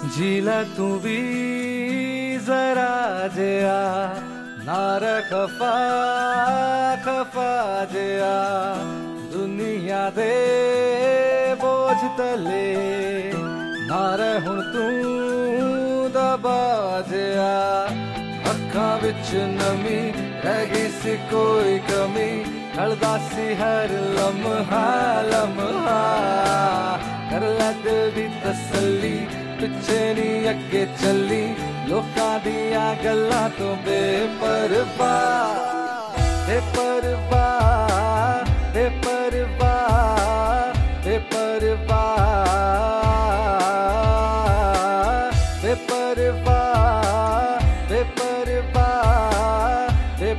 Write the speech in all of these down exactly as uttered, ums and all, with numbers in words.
जीला तू भी जरा जया नार खफा खफा जया दुनिया दे बोझ तले नार हुण तू दबा जया अखां विच नमी रह गई सी कोई कमी ढलदा सी हर लम्हा लम्हा कर लै दिल दी तसल्ली पिछे नी अगे चली लोकां दियां गल्लां तो बेपरवाह बेपरवाह बेपरवाह बेपरवाह बेपरवाह बेपरवाह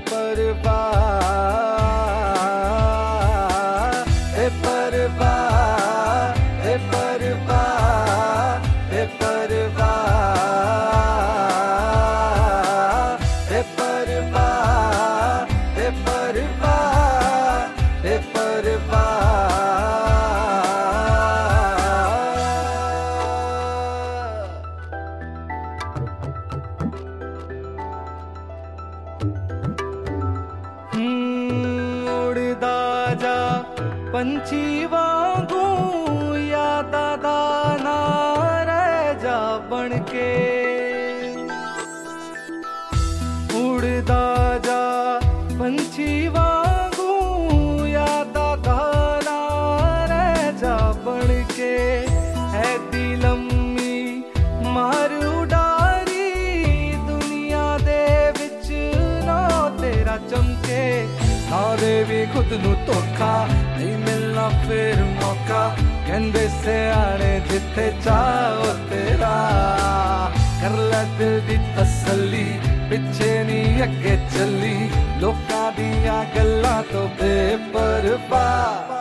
बेपरवाह बेपरवाह बेपरवाह उड़दा जा पंछी वांगू यादा दा ना रह जा बनके उड़दा जा पंछी वांगू यादा दा ना रह जा बनके है दी लम्मी मार उडारी दुनिया दे विच ना तेरा चमके ना दे भी खुद नू धोखा नहीं मिलना फिर मौका कहंदे सियाणे जिथे चाहो तेरा कर लै दिल दी तसल्ली पिछे नी अगे चली लोकां दियां गल्लां तो बेपरवाह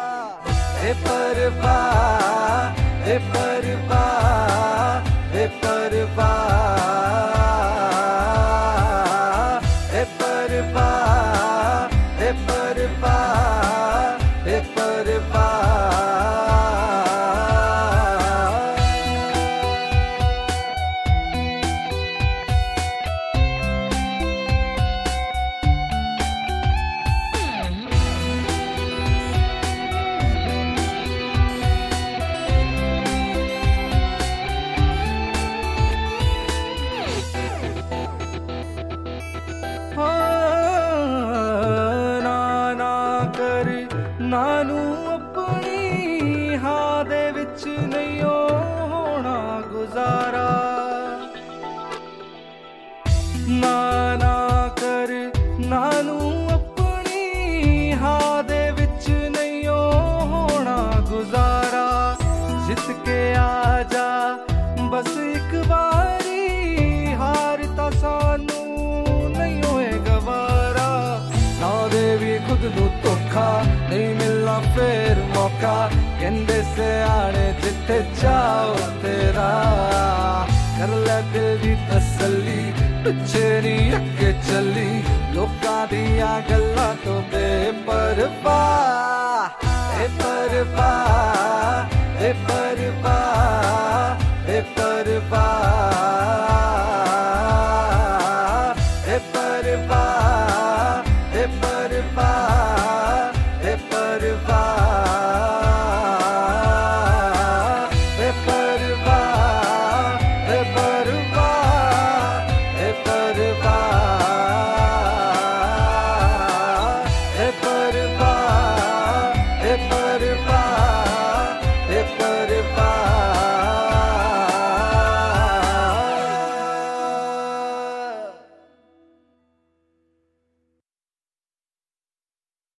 बेपरवाह बेपरवाह बेपरवाह बेपरवाह बेपरवाह बेपरवाह नानू अपनी हां दे विच नहीं होना गुजारा ना ना कर नानू अपनी हां दे विच नहीं होना गुजारा जित के आ जा बस एक बारी हार ता सानू नहीं होए गवारा ना दे भी खुद नू धोखा नहीं मिलना फिर मौका कहंदे सियाणे जिथे चाहो तेरा कर लै दिल दी तसल्ली पिछे नी अगे चली लोकां दियां गल्लां तो बेपरवाह बेपरवाह बेपरवाह बेपरवाह बेपरवाह